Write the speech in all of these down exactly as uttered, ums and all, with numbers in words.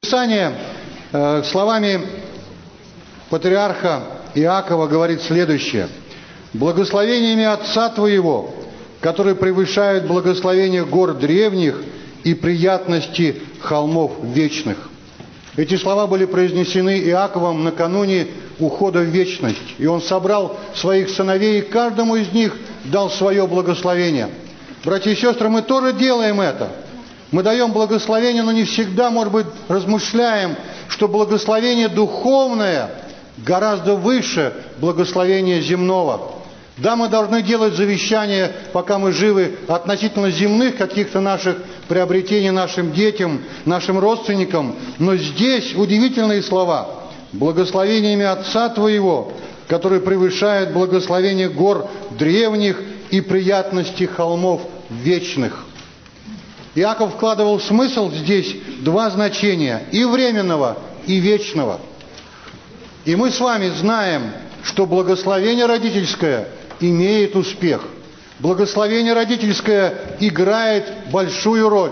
Писание э, словами патриарха Иакова говорит следующее. «Благословениями Отца Твоего, которые превышают благословение гор древних и приятности холмов вечных». Эти слова были произнесены Иаковом накануне ухода в вечность. И он собрал своих сыновей, и каждому из них дал свое благословение. Братья и сестры, мы тоже делаем это. Мы даем благословение, но не всегда, может быть, размышляем, что благословение духовное гораздо выше благословения земного. Да, мы должны делать завещания, пока мы живы, относительно земных каких-то наших приобретений нашим детям, нашим родственникам. Но здесь удивительные слова. «Благословениями Отца Твоего, которые превышают благословение гор древних и приятности холмов вечных». Иаков вкладывал в смысл здесь два значения – и временного, и вечного. И мы с вами знаем, что благословение родительское имеет успех. Благословение родительское играет большую роль.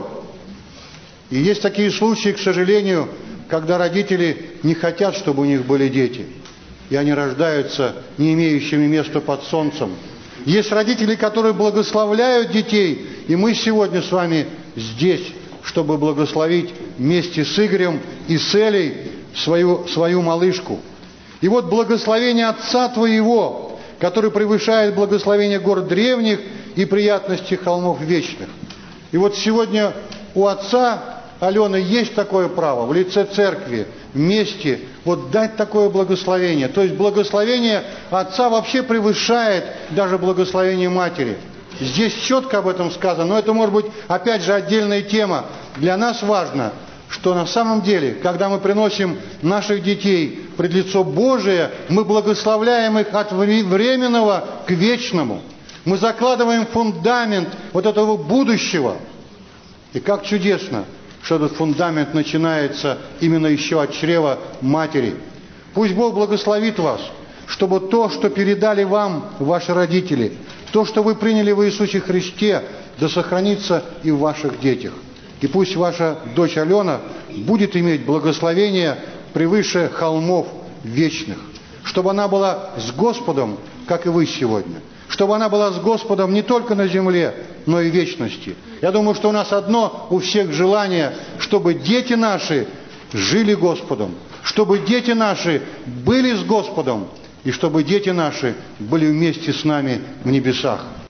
И есть такие случаи, к сожалению, когда родители не хотят, чтобы у них были дети. И они рождаются не имеющими места под солнцем. Есть родители, которые благословляют детей. И мы сегодня с вами здесь, чтобы благословить вместе с Игорем и с Элей свою, свою малышку. И вот благословение Отца Твоего, который превышает благословение гор древних и приятности холмов вечных. И вот сегодня у отца Алены есть такое право в лице церкви вместе вот дать такое благословение. То есть благословение отца вообще превышает даже благословение матери. Здесь четко об этом сказано, но это может быть опять же отдельная тема. Для нас важно, что на самом деле, когда мы приносим наших детей пред лицо Божие, мы благословляем их от временного к вечному. Мы закладываем фундамент вот этого будущего. И как чудесно, что этот фундамент начинается именно еще от чрева матери. Пусть Бог благословит вас, чтобы то, что передали вам ваши родители, то, что вы приняли в Иисусе Христе, да сохранится и в ваших детях. И пусть ваша дочь Алена будет иметь благословение превыше холмов вечных. Чтобы она была с Господом, как и вы сегодня. Чтобы она была с Господом не только на земле, но и в вечности. Я думаю, что у нас одно у всех желание, чтобы дети наши жили Господом. Чтобы дети наши были с Господом. И чтобы дети наши были вместе с нами в небесах.